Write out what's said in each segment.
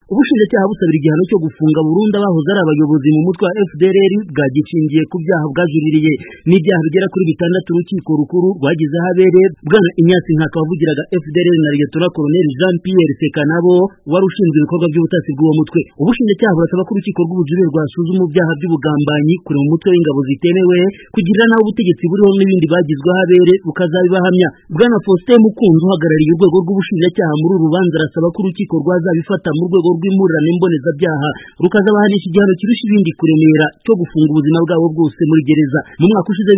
ubushinjacyaha busabira igihano cyo gufunga burundu abahoze ari abayobozi mu mutwe wa FDLR bwagishingiye ku byaha bwajuririye n'ibyaha bigera kuri 6 urukiko rukuru rwagize ahabere bwana Ignace Nkaka wavugiraga FDLR na Lieutenant Colonel Jean Pierre Sekanabo wari ushinzwe ibikorwa by'ubutasi bw'uwo mutwe. Ubushinjacyaha burasaba ko urukiko rw'ubujurire rwasuzuma ibyaha by'ubugambanyi kuri mu mutwe w'ingabo zitemewe kugirira naho ubutegetsi buriho n'ibindi bagizwe ahabere bukazabibahamya. Bwana Faustin Mukunzi uhagarariye urwego rw'ubushinjacyaha muri uru rubanza arasaba ko urukiko rwazabifata mu rwego rw'imurane mbonezabyaha rukazabahanisha igihano kirusha ibindi kuremera cyo gufunga ubuzima bwabo bwose muri gereza. Mu mwaka ushize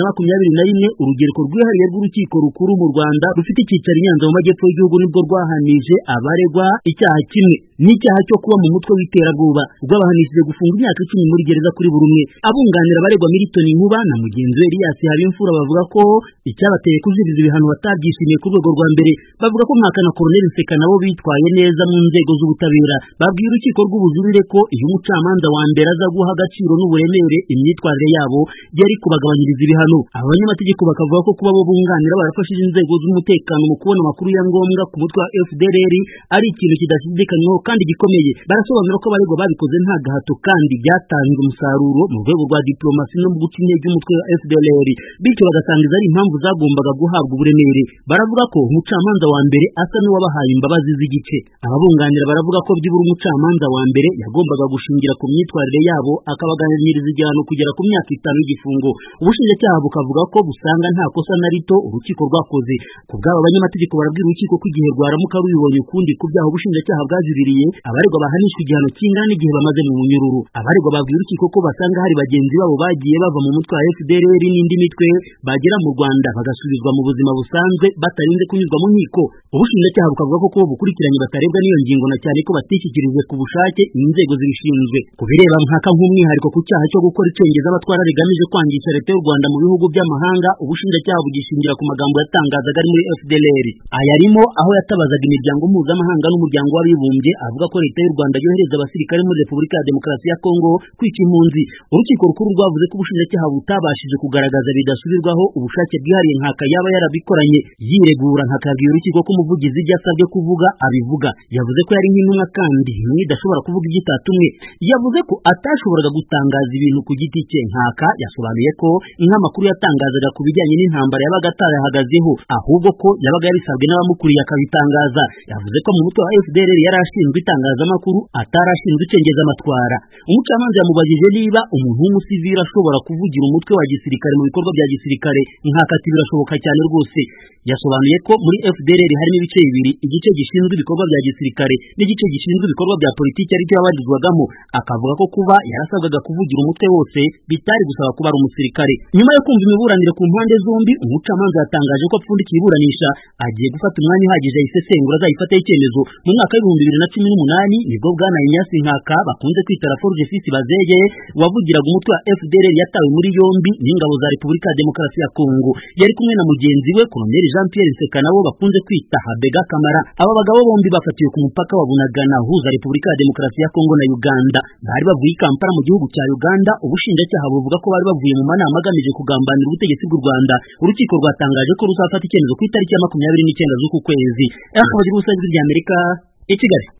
2021 urugereko rwihariye rw'urukiko rukuru mu Rwanda rufite icyicaro i Nyanza mu majyepfo y'igihugu nibwo rwahanije abaregwa icyaha kimwe n'icyaha cyo kuba mu mutwe w'iterabwoba rwabahanishije gufunga imyaka 10 muri gereza kuri buri umwe. Abunganira abaregwa Milton Nkuba na mugenzi we Elias Habimfura bavuga ko icyabateye kujurira ibihano batabyishimiye ku rwego rwa mbere. Bavuga ko Nkaka na Colonel Sekanabo bitwaye neza mu nzego z'ubutabera. Babwiye urukiko rw'ubujurire ko iyo umucamanza wa mbere aza guha agaciro n'uburemere imyitwarire yabo yari kubagabanyiriza ibihano. Abanyamategeko bakavuga ko kuba bo bunganira barafashije inzego z'umutekano mu kubona amakuru ya ngombwa ku mutwe wa FDLR ari ikintu kidashidikanywaho kandi gikomeye. Barasobanura ko abaregwa babikoze nta gahato kandi byatanze umusaruro mu rwego rwa diplomasi no mu guca intege umutwe wa FDLR, bityo bagasangiza ari impamvu zagombaga guhabwa uburemere. Baravuga ko umucamanza wa mbere asa n'uwabahaye imbabazi z'igice. Ababunganira baravuga ko byibura umucamanza wa mbere yagombaga gushingira ku myitwarire yabo akabaganiriza igihano kugera ku myaka 5 y'igifungo. Ubushinjacyaha bukavuga ko busanga nta kosa na rito urukiko rwakoze. Ku bw'aba banyamategeko barabwira urukiko ko igihe rwaramuka rubibonye ukundi ku byaha ubushinjacyaha bwajuririye abaregwa bahanishwa igihano kingana n'igihe bamaze mu munyururu. Abaregwa babwira urukiko ko basanga hari bagenzi babo bagiye bava mu mutwe wa FDLR n'indi mitwe bagera mu Rwanda bagasubizwa mu buzima busanzwe batarinze kunyuzwa mu nkiko. Ubushinjacyaha bukavuga ko bukurikiranye batarebwa n'iyo ngingo na cyane ko batishyikirije ku bushake inzego zibishinzwe. Kubireba Nkaka nk'umwihariko ku cyaha cyo gukora icengeza abatwara rigamije kwangisha leta y'u Rwanda mu bihugu by'amahanga, ubushinjacyaha bugishingira ku magambo yatangazaga ari muri FDLR. Ayarimo aho yatabazaga imiryango mpuzamahanga n'umuryango w'abibumbye avuga ko leta y'u Rwanda yohereza abasirikare muri Repubulika ya Demokarasi ya Kongo kwica impunzi. Urukiko rukuru rwavuze ko ubushinjacyaha butabashije kugaragaza bidasubirwaho ubushake bwihariye Nkaka yaba yarabikoranye. Yiregura Nkaka yabwiye urukiko ko umuvugizi ibyo asabwe kuvuga abivuga. Yavuze ko yari nk'intumwa kandi idashobora kuvuga igitatumwe. Yavuze ko atashoboraga gutangaza ibintu ku giti cye. Nkaka yasobanuye ko nk'amakuru yatangazaga ku bijyanye n'intambara yabaga atarahagazeho ahubwo ko yabaga yarisabwe n'abamukuriye akabitangaza. Yavuze ko mu mutwe wa FDLR yari ashinzwe itangazamakuru atarashinzwe icengeza amatwara. Umucamanza yamubajije niba umuntu w'umusivili ashobora kuvugira umutwe wa gisirikare mu bikorwa bya gisirikare. Nkaka ati birashoboka cyane rwose. Yasobanuye ko muri FDLR harimo ibice bibiri, igice gishinzwe ibikorwa bya gisirikare n'igice gishinzwe ibikorwa bya politiki aricyo yabarizwagamo. Akavuga ko kuba yarasabwaga kuvugira umutwe wose bitari gusaba kuba ari umusirikare. Nyuma yo kumva imiburanire ku mpande zombi, umucamanza yatangaje ko apfundikiye iburanisha agiye gufata umwanya uhagije ayisesengura azayifataho icyemezo. Mu mwaka wa 2018 nibwo bwana Ignace Nkaka bakunze kwita Forge Fils Bazeye wavugiraga umutwe wa FDLR yatawe muri yombi n'ingabo za Repubulika ya Demokarasi ya Kongo. Yari kumwe na mugenzi we Colonel Jean Pierre Sekanabo bakunze kwita Habega Kamara. Aba bagabo bombi bafatiwe ku mupaka wa Bunagana uhuza Repubulika ya Demokarasi ya Kongo na Uganda. Bari bavuye i Kampala mu gihugu cya Uganda. Ubushinjacyaha buvuga ko bari bavuye mu manama agamije kugambanira ubutegetsi bw'u Rwanda. Urukiko rwatangaje ko ruzafata icyemezo ku itariki ya 29 z'uku kwezi. Akabagira ubusabwe ry'Amerika i Kigali.